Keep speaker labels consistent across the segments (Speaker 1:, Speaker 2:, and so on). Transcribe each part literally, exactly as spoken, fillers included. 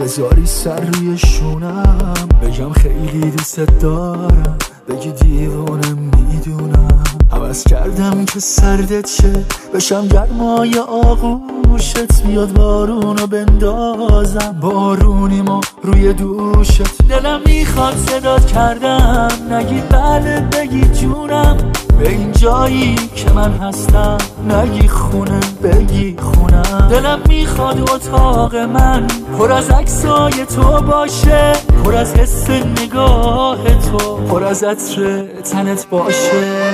Speaker 1: بذاری سر روی شونم، بگم خیلی دوست دارم، بگی دیوونه میدونم. عوض کردم که سردت شه، بشم گرمای آغوشت، بیاد بارونو بندازم، بارونیمو روی دوشت. دلم میخواد صدات کردم، نگی بله بگی جونم، به این جایی که من هستم، نگی خونه بگی خونم. دلم میخواد اتاق من پر از عکسای تو باشه، پر از حس نگاه تو، پر از عطر تنت باشه.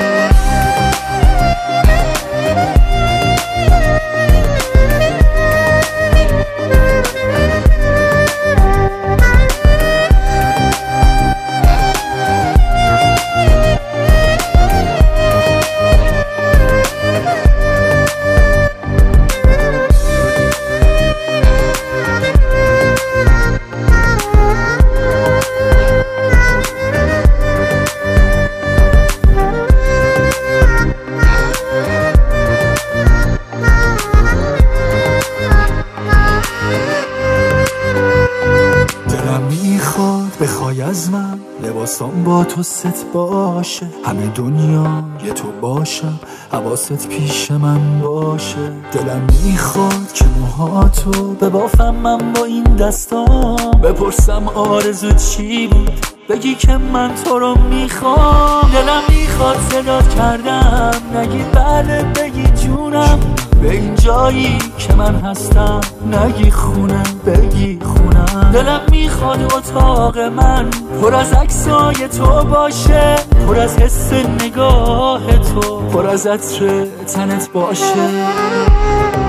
Speaker 1: بخوای از من لباسام با تو ست باشه، همه دنیا یه تو باشم، حواست پیش من باشه. دلم میخواد که موهاتو ببافم من با این دستام، بپرسم آرزو چی بود، بگی که من تو رو میخوام. دلم میخواد صدات کردم، نگی بله بگی جونم، به این جایی که من هستم، نگی خونه بگی خونم. دلم میخواد اتاق من پر از عکسای تو باشه، پر از حس نگاه تو، پر از عطر تنت باشه.